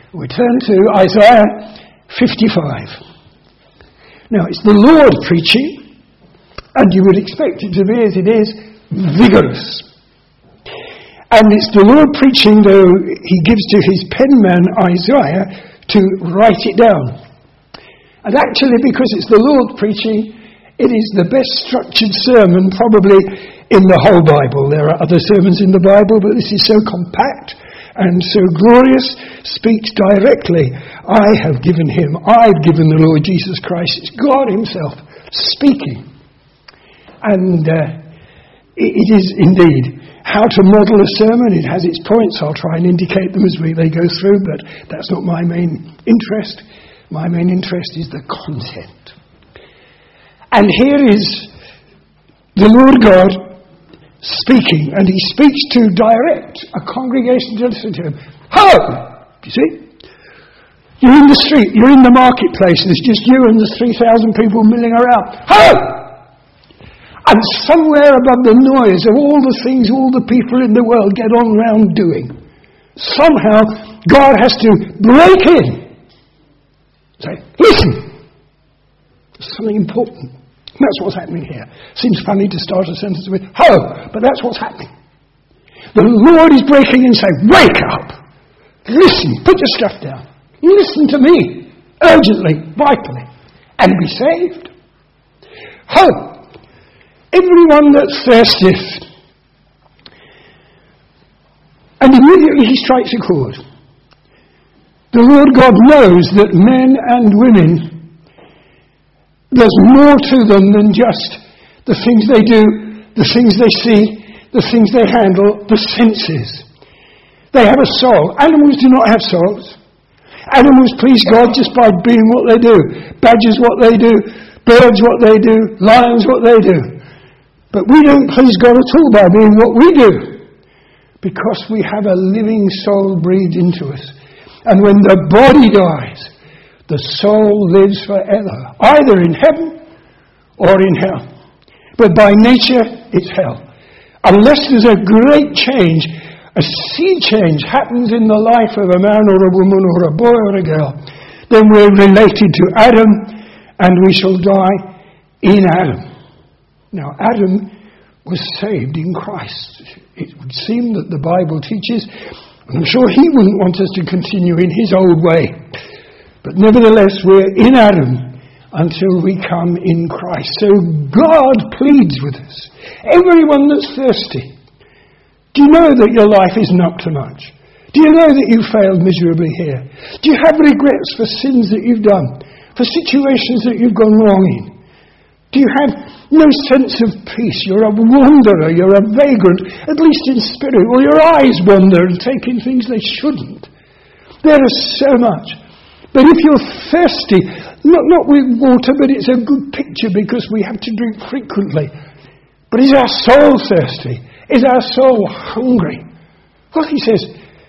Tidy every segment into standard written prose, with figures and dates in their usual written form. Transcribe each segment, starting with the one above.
We turn to Isaiah 55. Now, it's the Lord preaching, and you would expect it to be, as it is, vigorous. And it's the Lord preaching, though he gives to his penman Isaiah to write it down. And actually, because it's the Lord preaching, it is the best structured sermon probably in the whole Bible. There are other sermons in the Bible, but this is so compact and so glorious, speaks directly. I've given the Lord Jesus Christ. It's God himself speaking. And it is indeed how to model a sermon. It has its points. I'll try and indicate them as they go through, but that's not my main interest. My main interest is the content. And here is the Lord God speaking, and he speaks to direct a congregation to listen to him. Hello! You see? You're in the street, you're in the marketplace, there's just you and there's 3,000 people milling around. Hello! And somewhere above the noise of all the things all the people in the world get on round doing, somehow God has to break in. Say, listen! There's something important. That's what's happening here. Seems funny to start a sentence with, hello, but that's what's happening. The Lord is breaking in saying, wake up! Listen, put your stuff down. Listen to me, urgently, vitally, and be saved. Ho! Everyone that thirsteth. And immediately he strikes a chord. The Lord God knows that men and women, there's more to them than just the things they do, the things they see, the things they handle, the senses. They have a soul. Animals do not have souls. Animals please God just by being what they do. Badgers what they do, birds what they do, lions what they do. But we don't please God at all by being what we do, because we have a living soul breathed into us. And when the body dies, the soul lives forever, either in heaven or in hell. But by nature, it's hell. Unless there's a great change, a sea change happens in the life of a man or a woman or a boy or a girl, then we're related to Adam, and we shall die in Adam. Now, Adam was saved in Christ. It would seem that the Bible teaches, and I'm sure he wouldn't want us to continue in his old way. But nevertheless, we're in Adam until we come in Christ. So God pleads with us. Everyone that's thirsty. Do you know that your life isn't up to much? Do you know that you failed miserably here? Do you have regrets for sins that you've done? For situations that you've gone wrong in? Do you have no sense of peace? You're a wanderer, you're a vagrant, at least in spirit, or your eyes wander and take in things they shouldn't. There is so much. But if you're thirsty, not with water, but it's a good picture because we have to drink frequently. But is our soul thirsty? Is our soul hungry? Well, he says,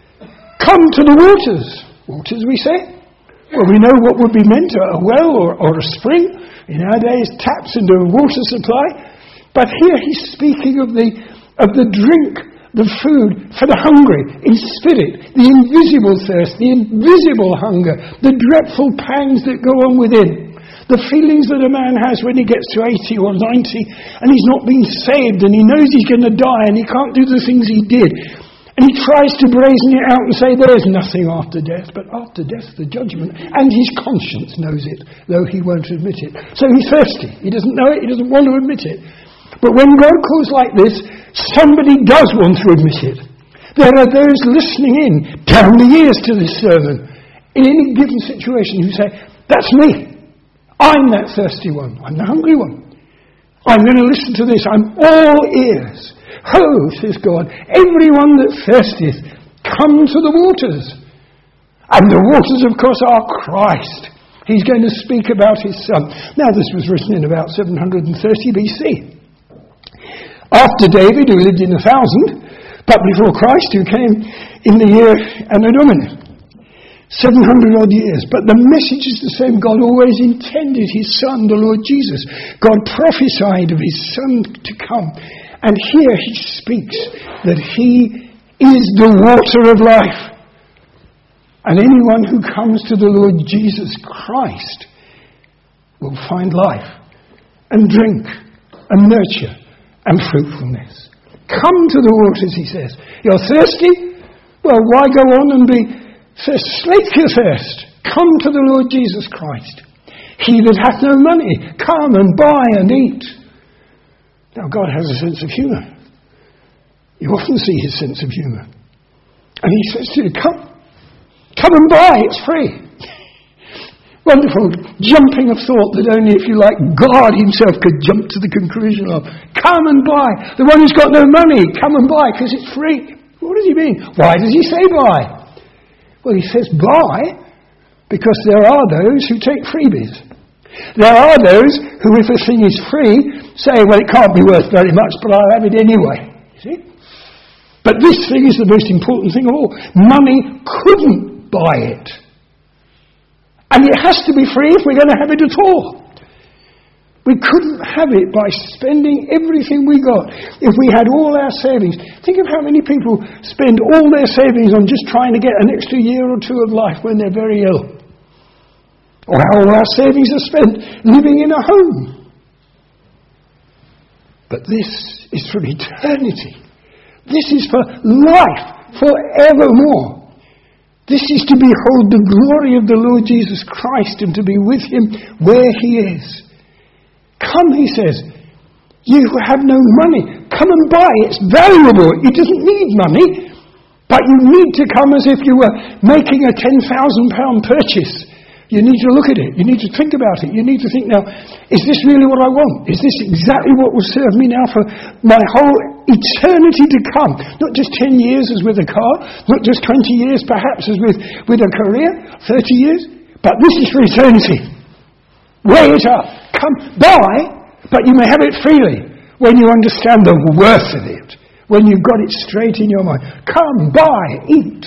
come to the waters. Waters, we say? Well, we know what would be meant, a well or a spring. In our days, taps and a water supply. But here he's speaking of the drink, the food for the hungry, in spirit, the invisible thirst, the invisible hunger, the dreadful pangs that go on within, the feelings that a man has when he gets to 80 or 90 and he's not been saved and he knows he's going to die and he can't do the things he did. And he tries to brazen it out and say there's nothing after death, but after death the judgment, and his conscience knows it, though he won't admit it. So he's thirsty. He doesn't know it, he doesn't want to admit it. But when God calls like this, somebody does want to admit it. There are those listening in down the years to this sermon, in any given situation, who say, that's me. I'm that thirsty one. I'm the hungry one. I'm going to listen to this. I'm all ears. Ho, says God, everyone that thirsteth, come to the waters. And the waters, of course, are Christ. He's going to speak about his Son. Now, this was written in about 730 BC. After David, who lived in 1000, but before Christ, who came in the year Anno Domini. 700 odd years. But the message is the same. God always intended his Son, the Lord Jesus. God prophesied of his Son to come. And here he speaks that he is the water of life. And anyone who comes to the Lord Jesus Christ will find life and drink and nurture and fruitfulness. Come to the waters, he says. You're thirsty? Well, why go on and be thirst? Slake your thirst. Come to the Lord Jesus Christ. He that hath no money, come and buy and eat. Now, God has a sense of humour. You often see his sense of humour. And he says to you, come and buy, it's free. Wonderful jumping of thought that only, if you like, God himself could jump to the conclusion of. Come and buy. The one who's got no money, come and buy because it's free. What does he mean? Why does he say buy? Well, he says buy because there are those who take freebies. There are those who, if a thing is free, say, well, it can't be worth very much, but I'll have it anyway. You see? But this thing is the most important thing of all. Money couldn't buy it. And it has to be free if we're going to have it at all. We couldn't have it by spending everything we got. If we had all our savings. Think of how many people spend all their savings on just trying to get an extra year or two of life when they're very ill. Or how all our savings are spent living in a home. But this is for eternity. This is for life forevermore. This is to behold the glory of the Lord Jesus Christ and to be with him where he is. Come, he says, you who have no money, come and buy. It's valuable. It doesn't need money, but you need to come as if you were making a £10,000 purchase. You need to look at it. You need to think about it. You need to think now, is this really what I want? Is this exactly what will serve me now for my whole eternity to come? Not just 10 years as with a car, not just 20 years perhaps as with a career, 30 years, but this is for eternity. Weigh it up. Come, buy, but you may have it freely when you understand the worth of it, when you've got it straight in your mind. Come, buy, eat.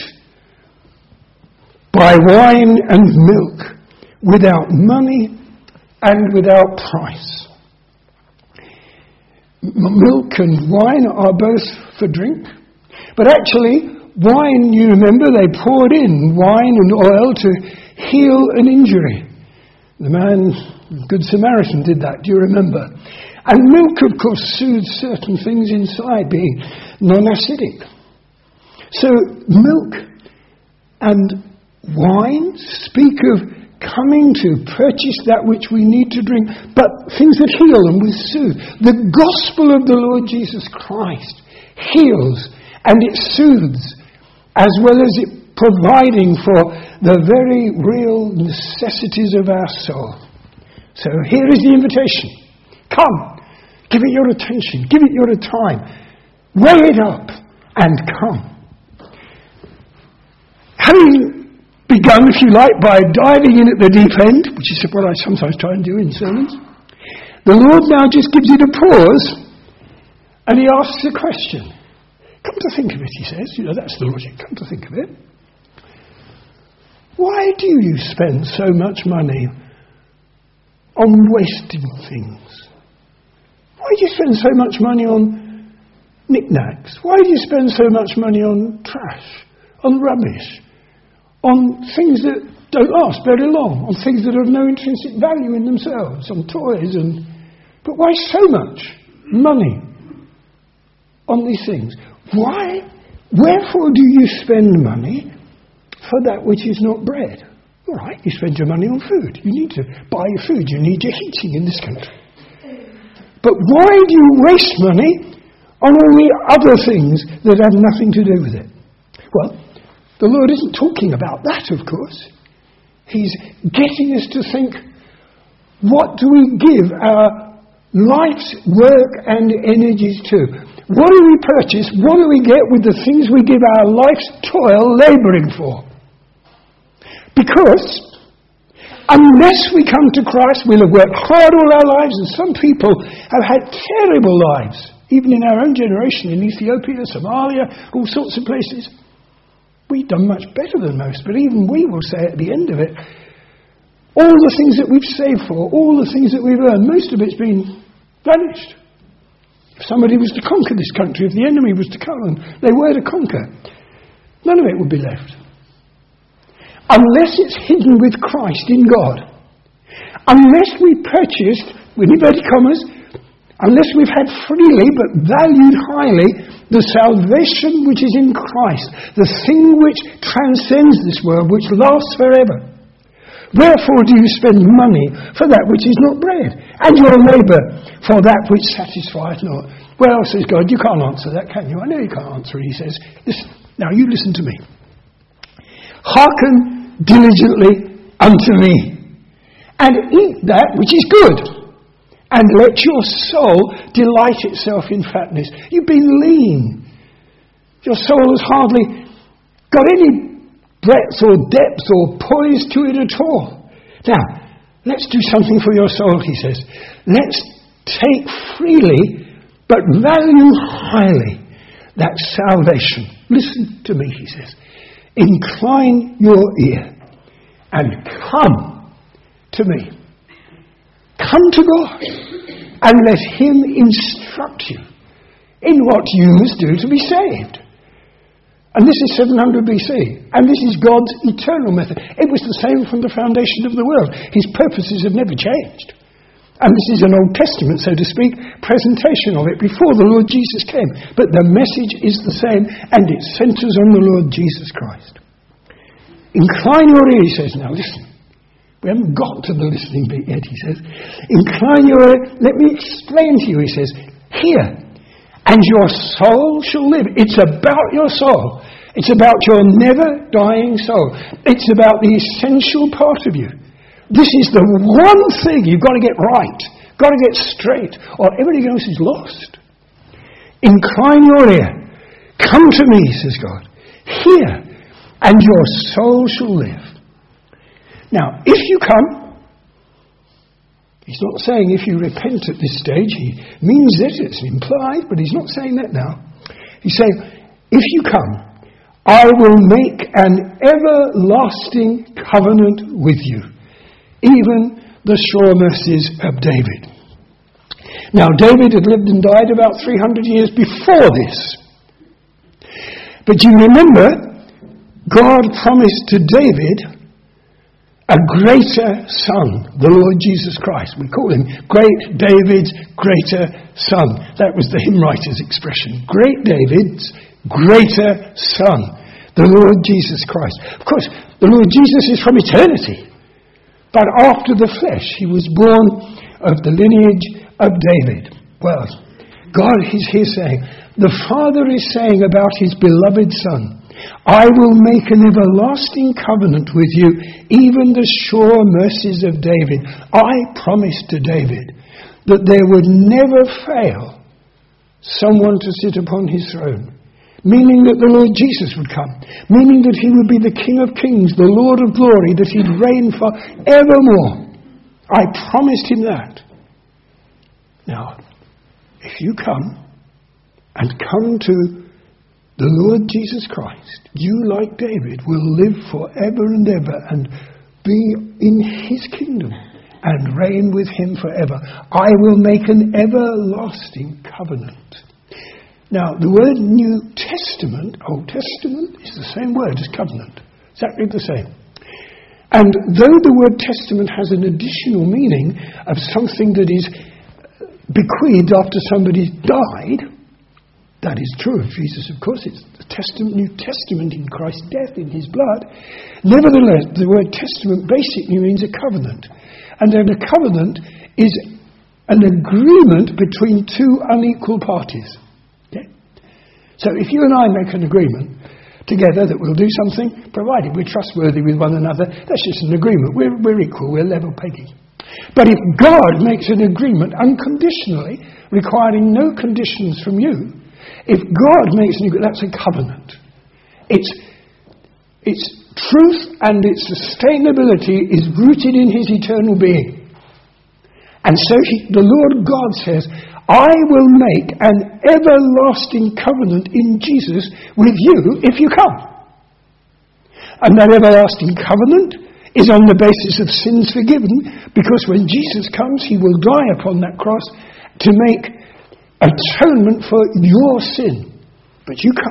Buy wine and milk without money and without price. Milk and wine are both for drink, but actually wine, you remember, they poured in wine and oil to heal an injury. The man, Good Samaritan, did that, do you remember? And milk, of course, soothes certain things inside, being non-acidic. So milk and wine speak of coming to purchase that which we need to drink, but things that heal and will soothe. The gospel of the Lord Jesus Christ heals and it soothes, as well as it providing for the very real necessities of our soul. So here is the invitation. Come, give it your attention, give it your time, weigh it up and come. Having begun, if you like, by diving in at the deep end, which is what I sometimes try and do in sermons, the Lord now just gives it a pause and he asks a question. Come to think of it, he says. You know, that's the logic. Come to think of it. Why do you spend so much money on wasting things? Why do you spend so much money on knickknacks? Why do you spend so much money on trash, on rubbish, on things that don't last very long, on things that have no intrinsic value in themselves, on toys but why so much money on these things? Why? Wherefore do you spend money for that which is not bread? All right, you spend your money on food. You need to buy your food. You need your heating in this country. But why do you waste money on all the other things that have nothing to do with it? Well, the Lord isn't talking about that, of course. He's getting us to think, what do we give our life's work and energies to? What do we purchase? What do we get with the things we give our life's toil labouring for? Because unless we come to Christ, we'll have worked hard all our lives, and some people have had terrible lives, even in our own generation, in Ethiopia, Somalia, all sorts of places. We've done much better than most, but even we will say at the end of it, all the things that we've saved for, all the things that we've earned, most of it's been vanished. If somebody was to conquer this country, if the enemy was to come and they were to conquer, none of it would be left. unless it's hidden with Christ in God, unless we purchased, with inverted commas, unless we've had freely but valued highly the salvation which is in Christ, the thing which transcends this world, which lasts forever. Wherefore do you spend money for that which is not bread, and your labour for that which satisfieth not? Well, says God, you can't answer that, can you? I know you can't answer it, he says. Listen, now you listen to me. Hearken diligently unto me, and eat that which is good, and let your soul delight itself in fatness. You've been lean. Your soul has hardly got any breadth or depth or poise to it at all. Now, let's do something for your soul, he says. Let's take freely, but value highly, that salvation. Listen to me, he says. Incline your ear and come to me. Come to God and let him instruct you in what you must do to be saved. And this is 700 BC. And this is God's eternal method. It was the same from the foundation of the world. His purposes have never changed. And this is an Old Testament, so to speak, presentation of it before the Lord Jesus came. But the message is the same, and it centres on the Lord Jesus Christ. Incline your ear, he says. Now listen. We haven't got to the listening bit yet, he says. Incline your ear. Let me explain to you, he says. Hear, and your soul shall live. It's about your soul. It's about your never dying soul. It's about the essential part of you. This is the one thing you've got to get right. Got to get straight, or everything else is lost. Incline your ear. Come to me, says God. Hear, and your soul shall live. Now, if you come, he's not saying if you repent at this stage. He means it, it's implied, but he's not saying that now. He's saying, if you come, I will make an everlasting covenant with you, even the sure mercies of David. Now, David had lived and died about 300 years before this. But you remember, God promised to David a greater son, the Lord Jesus Christ. We call him Great David's greater son. That was the hymn writer's expression. Great David's greater son, the Lord Jesus Christ. Of course, the Lord Jesus is from eternity. But after the flesh, he was born of the lineage of David. Well, God is here saying, the Father is saying about his beloved Son, I will make an everlasting covenant with you, even the sure mercies of David. I promised to David that there would never fail someone to sit upon his throne. Meaning that the Lord Jesus would come. Meaning that he would be the King of Kings, the Lord of Glory, that he'd reign for evermore. I promised him that. Now, if you come and come to the Lord Jesus Christ, you, like David, will live forever and ever and be in his kingdom and reign with him forever. I will make an everlasting covenant. Now, the word New Testament, Old Testament, is the same word as covenant. Exactly the same. And though the word testament has an additional meaning of something that is bequeathed after somebody's died, that is true of Jesus, of course. It's the New Testament in Christ's death, in his blood. Nevertheless, the word testament basically means a covenant. And then a covenant is an agreement between two unequal parties. Okay? So if you and I make an agreement together that we'll do something, provided we're trustworthy with one another, that's just an agreement. We're equal, we're level pegging. But if God makes an agreement unconditionally, requiring no conditions from you, if God makes an agreement, that's a covenant. Its truth and its sustainability is rooted in his eternal being. And so the Lord God says, I will make an everlasting covenant in Jesus with you if you come. And that everlasting covenant is on the basis of sins forgiven, because when Jesus comes, he will die upon that cross to make atonement for your sin. But you come.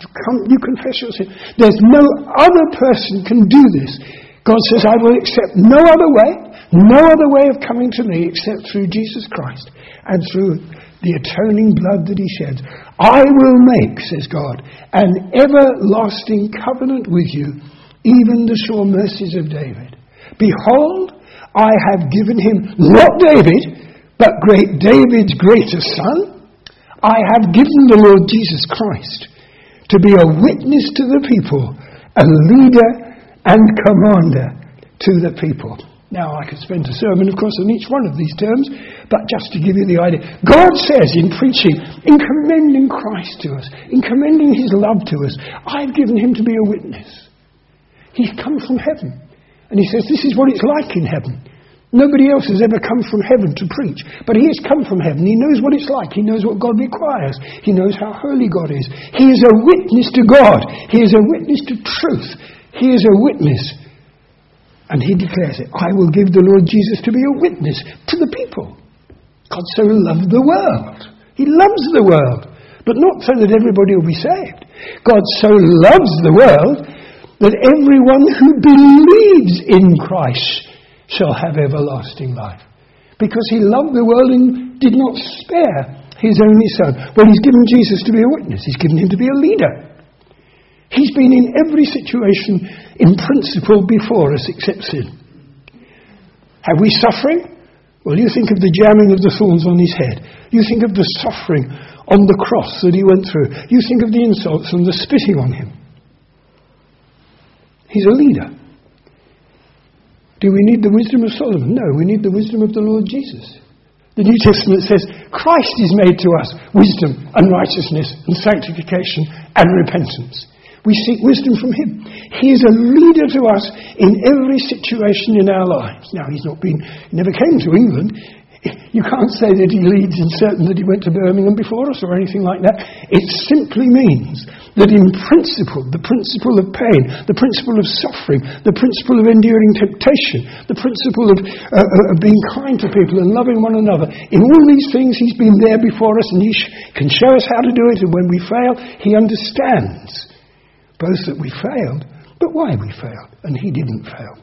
You confess your sin. There's no other person can do this. God says, I will accept no other way of coming to me except through Jesus Christ and through the atoning blood that he sheds. I will make, says God, an everlasting covenant with you, even the sure mercies of David. Behold, I have given him, not David, but great David's greater son. I have given the Lord Jesus Christ to be a witness to the people, a leader and commander to the people. Now, I could spend a sermon, of course, on each one of these terms, but just to give you the idea. God says in preaching, in commending Christ to us, in commending his love to us, I've given him to be a witness. He's come from heaven. And he says, this is what it's like in heaven. Nobody else has ever come from heaven to preach. But he has come from heaven. He knows what it's like. He knows what God requires. He knows how holy God is. He is a witness to God. He is a witness to truth. He is a witness. And he declares it. I will give the Lord Jesus to be a witness to the people. God so loved the world. He loves the world. But not so that everybody will be saved. God so loves the world that everyone who believes in Christ shall have everlasting life. Because he loved the world and did not spare his only son. Well, he's given Jesus to be a witness. He's given him to be a leader. He's been in every situation in principle before us except sin. Have we suffering? Well, you think of the jamming of the thorns on his head. You think of the suffering on the cross that he went through. You think of the insults and the spitting on him. He's a leader. Do we need the wisdom of Solomon? No, we need the wisdom of the Lord Jesus. The New Testament says Christ is made to us wisdom and righteousness and sanctification and repentance. We seek wisdom from him. He is a leader to us in every situation in our lives. Now, he never came to England. You can't say that he leads in certain that he went to Birmingham before us or anything like that. It simply means that in principle, the principle of pain, the principle of suffering, the principle of enduring temptation, the principle of being kind to people and loving one another, in all these things he's been there before us and he can show us how to do it, and when we fail, he understands both that we failed, but why we failed, and he didn't fail.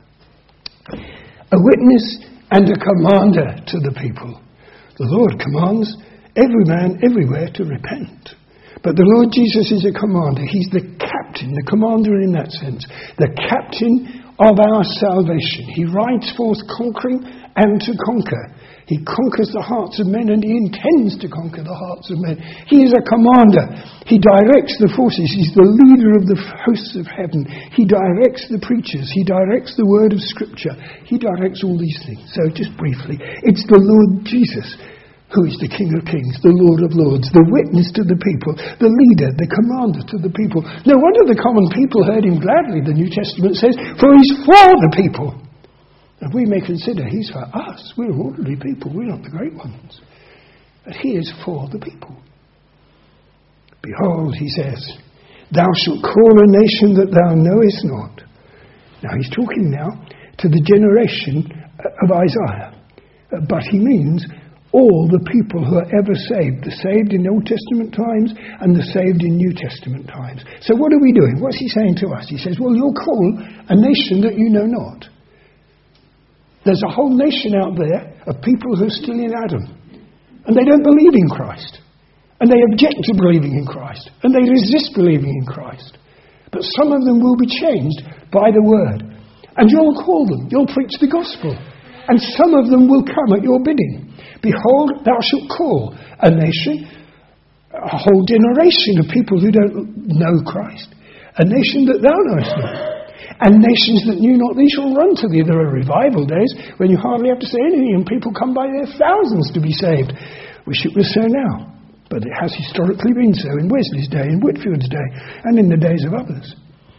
A witness and a commander to the people. The Lord commands every man everywhere to repent. But the Lord Jesus is a commander. He's the captain, the commander in that sense. The captain of our salvation. He rides forth conquering and to conquer. He conquers the hearts of men and he intends to conquer the hearts of men. He is a commander. He directs the forces. He's the leader of the hosts of heaven. He directs the preachers. He directs the word of Scripture. He directs all these things. So just briefly, it's the Lord Jesus who is the King of Kings, the Lord of Lords, the witness to the people, the leader, the commander to the people. No wonder the common people heard him gladly, the New Testament says, for he's for the people. And we may consider he's for us. We're ordinary people. We're not the great ones. But he is for the people. Behold, he says, thou shalt call a nation that thou knowest not. Now he's talking now to the generation of Isaiah. But he means all the people who are ever saved. The saved in Old Testament times and the saved in New Testament times. So what are we doing? What's he saying to us? He says, well, you'll call a nation that you know not. There's a whole nation out there of people who are still in Adam. And they don't believe in Christ. And they object to believing in Christ. And they resist believing in Christ. But some of them will be changed by the word. And you'll call them. You'll preach the gospel. And some of them will come at your bidding. Behold, thou shalt call a nation, a whole generation of people who don't know Christ. A nation that thou knowest not. And nations that knew not thee shall run to thee. There are revival days when you hardly have to say anything and people come by their thousands to be saved. Wish it was so now. But it has historically been so in Wesley's day, in Whitfield's day, and in the days of others.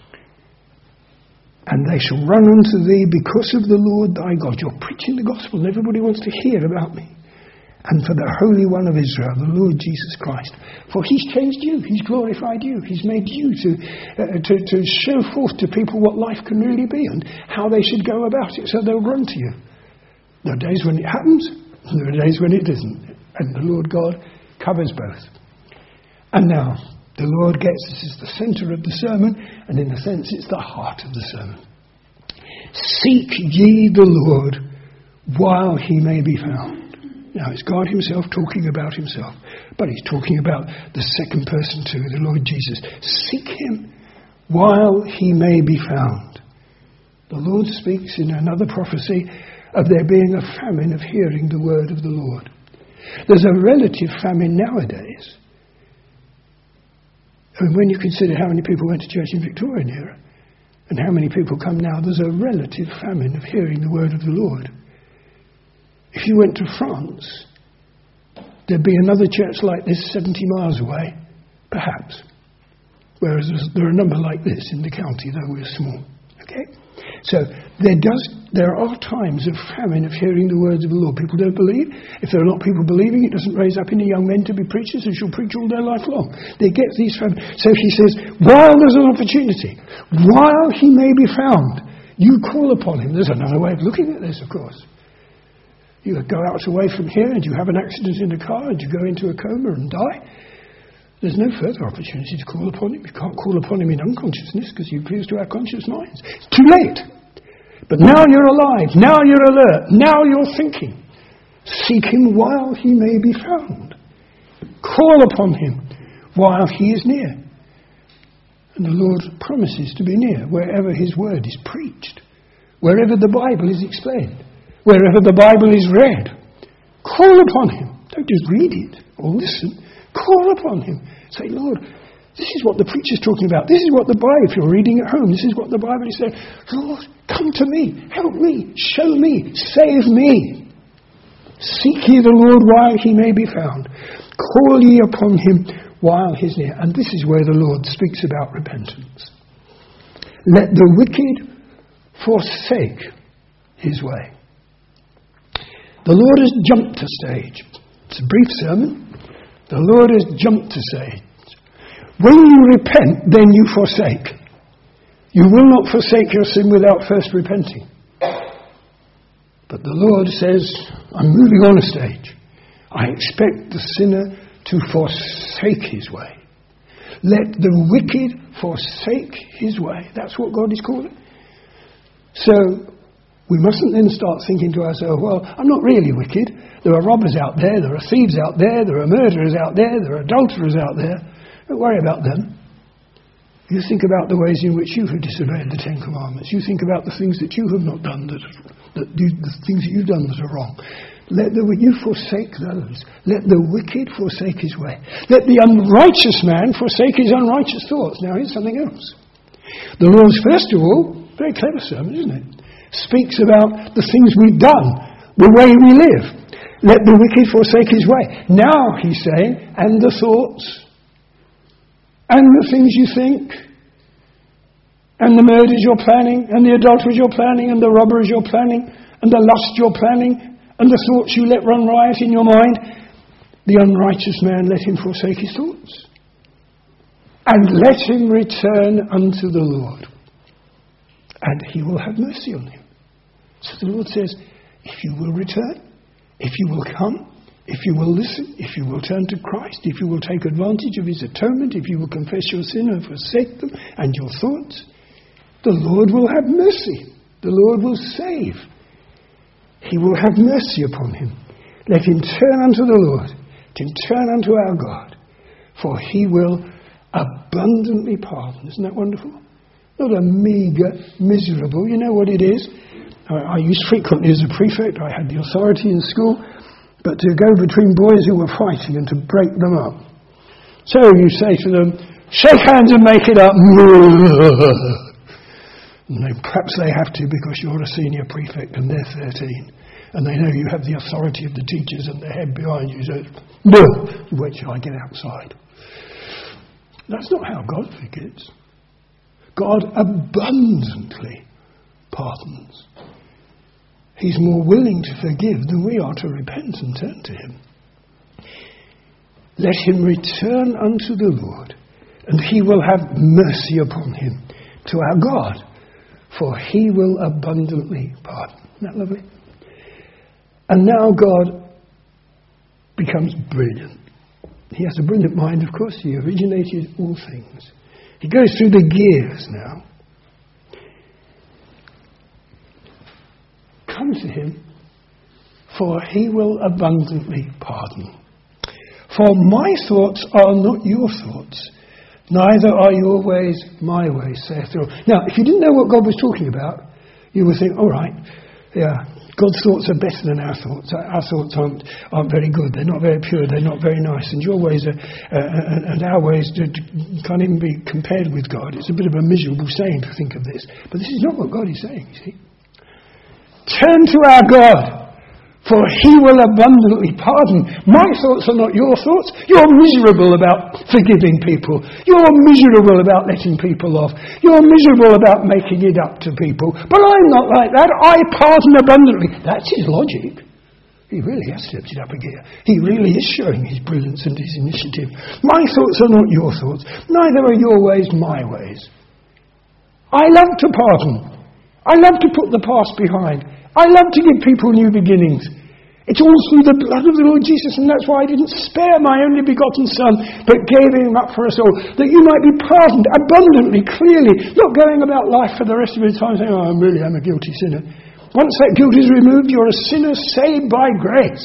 And they shall run unto thee because of the Lord thy God. You're preaching the gospel and everybody wants to hear about me. And for the Holy One of Israel, the Lord Jesus Christ. For he's changed you, he's glorified you, he's made you to show forth to people what life can really be and how they should go about it so they'll run to you. There are days when it happens, and there are days when it doesn't. And the Lord God covers both. And now, The Lord gets this is the centre of the sermon, and in a sense it's the heart of the sermon. Seek ye the Lord while he may be found. Now it's God himself talking about himself, but he's talking about the second person too, the Lord Jesus. Seek him while he may be found. The Lord speaks in another prophecy of there being a famine of hearing the word of the Lord. There's a relative famine nowadays. And when you consider how many people went to church in Victorian era and how many people come now, there's a relative famine of hearing the word of the Lord. If you went to France, there'd be another church like this 70 miles away, perhaps. Whereas there are a number like this in the county, though we're small. Okay? So there are times of famine of hearing the words of the Lord. People don't believe. If there are not people believing, it doesn't raise up any young men to be preachers who shall preach all their life long. They get these famine. So he says, while there's an opportunity, while he may be found, you call upon him. There's another way of looking at this, of course. You go out away from here and you have an accident in the car and you go into a coma and die. There's no further opportunity to call upon him. You can't call upon him in unconsciousness because he appears to have conscious minds. It's too late. But now you're alive. Now you're alert. Now you're thinking. Seek him while he may be found. Call upon him while he is near. And the Lord promises to be near wherever his word is preached, wherever the Bible is explained, wherever the Bible is read. Call upon him. Don't just read it or listen. Call upon him. Say, Lord, this is what the preacher's talking about. This is what the Bible, if you're reading at home, this is what the Bible is saying. Lord, come to me. Help me. Show me. Save me. Seek ye the Lord while he may be found. Call ye upon him while he is near. And this is where the Lord speaks about repentance. Let the wicked forsake his way. The Lord has jumped a stage. It's a brief sermon. The Lord has jumped a stage. When you repent, then you forsake. You will not forsake your sin without first repenting. But the Lord says, I'm moving on a stage. I expect the sinner to forsake his way. Let the wicked forsake his way. That's what God is calling. So we mustn't then start thinking to ourselves, well, I'm not really wicked. There are robbers out there, there are thieves out there, there are murderers out there, there are adulterers out there. Don't worry about them. You think about the ways in which you have disobeyed the Ten Commandments. You think about the things that you have not done, the things that you've done that are wrong. You forsake those. Let the wicked forsake his way. Let the unrighteous man forsake his unrighteous thoughts. Now here's something else. The Lord's first of all, very clever sermon, isn't it? Speaks about the things we've done, the way we live. Let the wicked forsake his way. Now he's saying, and the thoughts, and the things you think, and the murders you're planning, and the adulteries you're planning, and the robberies you're planning, and the lust you're planning, and the thoughts you let run riot in your mind. The unrighteous man, let him forsake his thoughts. And let him return unto the Lord, and he will have mercy on him. So the Lord says, if you will return, if you will come, if you will listen, if you will turn to Christ, if you will take advantage of his atonement, if you will confess your sin and forsake them and your thoughts, the Lord will have mercy. The Lord will save. He will have mercy upon him. Let him turn unto the Lord. Let him turn unto our God. For he will abundantly pardon. Isn't that wonderful? Not a meagre, miserable. You know what it is? I used frequently as a prefect. I had the authority in school. But to go between boys who were fighting and to break them up. So you say to them, shake hands and make it up. And perhaps they have to because you're a senior prefect and they're 13. And they know you have the authority of the teachers and the head behind you. So, no, wait till I get outside. That's not how God forgives. God abundantly pardons. He's more willing to forgive than we are to repent and turn to him. Let him return unto the Lord, and he will have mercy upon him, to our God, for he will abundantly pardon. Isn't that lovely? And now God becomes brilliant. He has a brilliant mind, of course. He originated all things. He goes through the gears now. Come to him, for he will abundantly pardon. For my thoughts are not your thoughts, neither are your ways my ways, saith the Lord. Now, if you didn't know what God was talking about, you would think, all right, yeah, God's thoughts are better than our thoughts. Our thoughts aren't very good. They're not very pure. They're not very nice. And your ways are, and our ways can't even be compared with God. It's a bit of a miserable saying to think of this. But this is not what God is saying, you see. Turn to our God, for he will abundantly pardon. My thoughts are not your thoughts. You're miserable about forgiving people. You're miserable about letting people off. You're miserable about making it up to people. But I'm not like that. I pardon abundantly. That's his logic. He really has stepped it up a gear. He really is showing his brilliance and his initiative. My thoughts are not your thoughts. Neither are your ways my ways. I love to pardon. I love to put the past behind. I love to give people new beginnings. It's all through the blood of the Lord Jesus, and that's why I didn't spare my only begotten Son, but gave him up for us all, that you might be pardoned abundantly, clearly, not going about life for the rest of your time saying, oh, I'm a guilty sinner. Once that guilt is removed, you're a sinner saved by grace.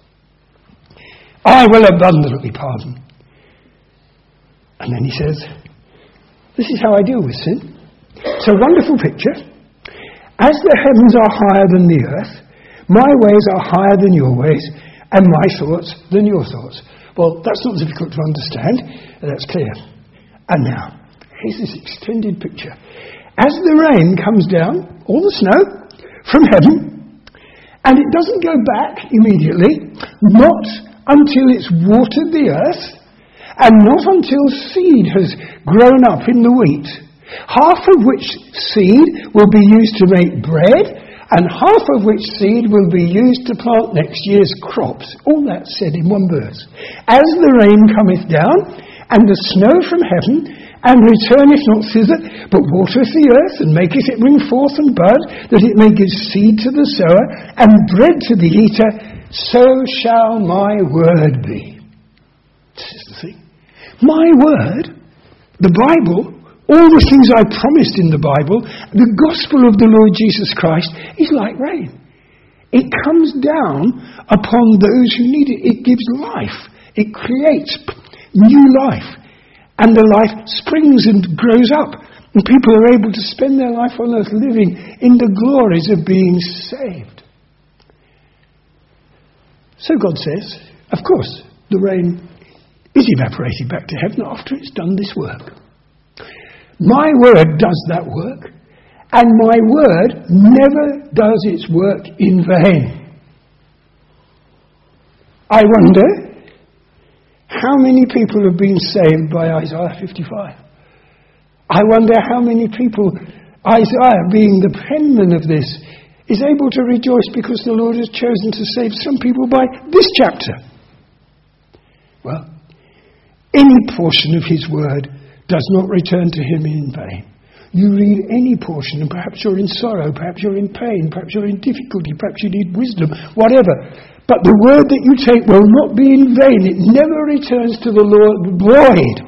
I will abundantly pardon. And then he says, this is how I deal with sin. It's a wonderful picture. As the heavens are higher than the earth, my ways are higher than your ways, and my thoughts than your thoughts. Well, that's not difficult to understand. That's clear. And now, here's this extended picture. As the rain comes down, all the snow, from heaven, and it doesn't go back immediately, not until it's watered the earth, and not until seed has grown up in the wheat, half of which seed will be used to make bread, and half of which seed will be used to plant next year's crops. All that said in one verse. As the rain cometh down, and the snow from heaven, and returneth not thither, but watereth the earth, and maketh it bring forth and bud, that it may give seed to the sower, and bread to the eater, so shall my word be. This is the thing. My word, the Bible, all the things I promised in the Bible, the gospel of the Lord Jesus Christ is like rain. It comes down upon those who need it. It gives life. It creates new life. And the life springs and grows up. And people are able to spend their life on earth living in the glories of being saved. So God says, of course, the rain is evaporated back to heaven after it's done this work. My word does that work, and my word never does its work in vain. I wonder how many people have been saved by Isaiah 55. I wonder how many people, Isaiah being the penman of this, is able to rejoice because the Lord has chosen to save some people by this chapter. Well, any portion of his word does not return to him in vain. You read any portion, and perhaps you're in sorrow, perhaps you're in pain, perhaps you're in difficulty, perhaps you need wisdom, whatever. But the word that you take will not be in vain. It never returns to the Lord void.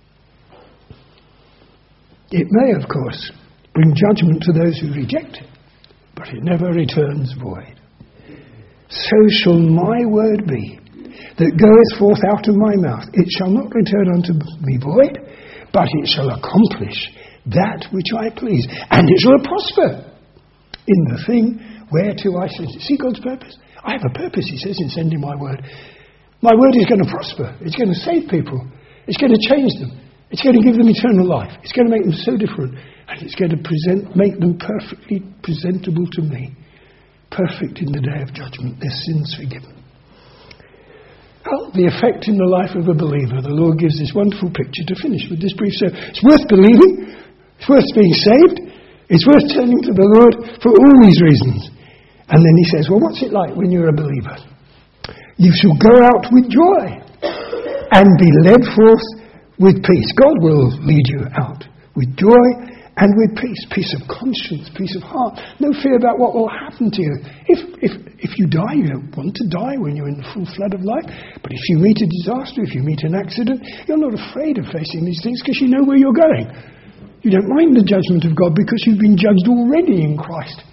It may, of course, bring judgment to those who reject it, but it never returns void. So shall my word be that goeth forth out of my mouth. It shall not return unto me void, but it shall accomplish that which I please, and it shall prosper in the thing whereto I send it. See God's purpose? I have a purpose, he says, in sending my word. My word is going to prosper. It's going to save people. It's going to change them. It's going to give them eternal life. It's going to make them so different. And it's going to make them perfectly presentable to me. Perfect in the day of judgment. Their sins forgiven. Well, the effect in the life of a believer. The Lord gives this wonderful picture to finish with this brief. So it's worth believing. It's worth being saved. It's worth turning to the Lord for all these reasons. And then he says, well, what's it like when you're a believer? You shall go out with joy and be led forth with peace. God will lead you out with joy and with peace. Peace of conscience, peace of heart. No fear about what will happen to you. If you die, you don't want to die when you're in the full flood of life. But if you meet a disaster, if you meet an accident, you're not afraid of facing these things because you know where you're going. You don't mind the judgment of God because you've been judged already in Christ.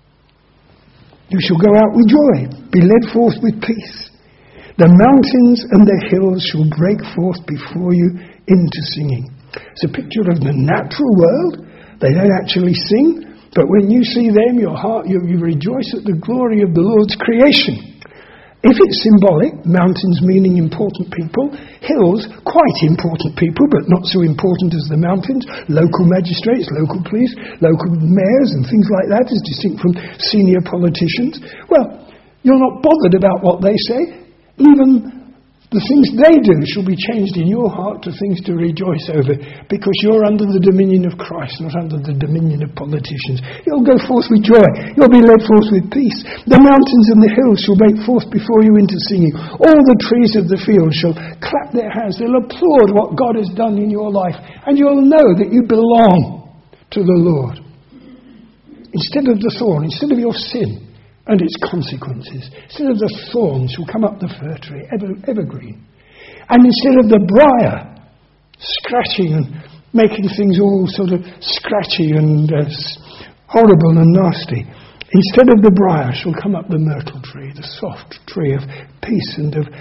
You shall go out with joy, be led forth with peace. The mountains and the hills shall break forth before you into singing. It's a picture of the natural world. They don't actually sing, but when you see them, your heart, you rejoice at the glory of the Lord's creation. If it's symbolic, mountains meaning important people, hills quite important people, but not so important as the mountains, local magistrates, local police, local mayors and things like that, as distinct from senior politicians. Well, you're not bothered about what they say. Even the things they do shall be changed in your heart to things to rejoice over, because you're under the dominion of Christ, not under the dominion of politicians. You'll go forth with joy. You'll be led forth with peace. The mountains and the hills shall break forth before you into singing. All the trees of the field shall clap their hands. They'll applaud what God has done in your life, and you'll know that you belong to the Lord. Instead of the thorn, instead of your sin and its consequences, instead of the thorn shall come up the fir tree, evergreen. And instead of the briar scratching and making things all sort of scratchy and horrible and nasty, instead of the briar shall come up the myrtle tree, the soft tree of peace and of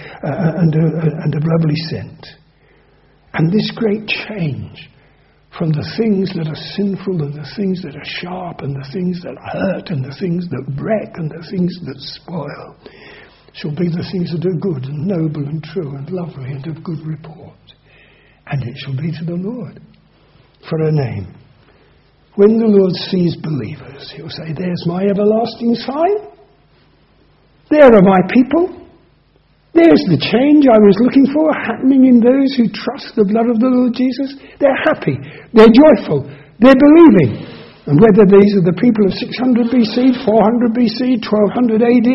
lovely scent. And this great change from the things that are sinful and the things that are sharp and the things that hurt and the things that wreck and the things that spoil shall be the things that are good and noble and true and lovely and of good report. And it shall be to the Lord for a name. When the Lord sees believers, he'll say, there's my everlasting sign. There are my people. There's the change I was looking for happening in those who trust the blood of the Lord Jesus. They're happy. They're joyful. They're believing. And whether these are the people of 600 BC, 400 BC, 1200 AD,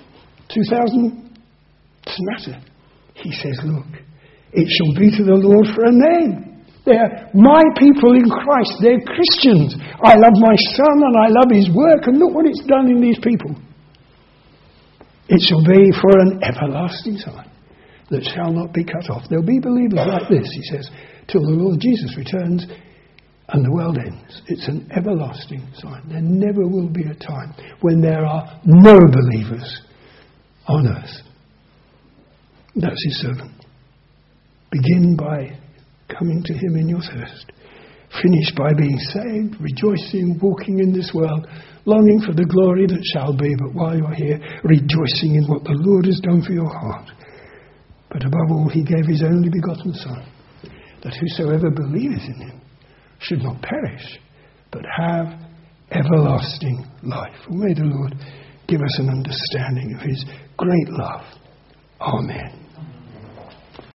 2000, doesn't matter. He says, look, it shall be to the Lord for a name. They're my people in Christ. They're Christians. I love my Son and I love his work, and look what it's done in these people. It shall be for an everlasting sign that shall not be cut off. There'll be believers like this, he says, till the Lord Jesus returns and the world ends. It's an everlasting sign. There never will be a time when there are no believers on earth. That's his servant. Begin by coming to him in your thirst. Finish by being saved, rejoicing, walking in this world, longing for the glory that shall be, but while you're here, rejoicing in what the Lord has done for your heart. But above all, he gave his only begotten Son, that whosoever believeth in him should not perish, but have everlasting life. And may the Lord give us an understanding of his great love. Amen.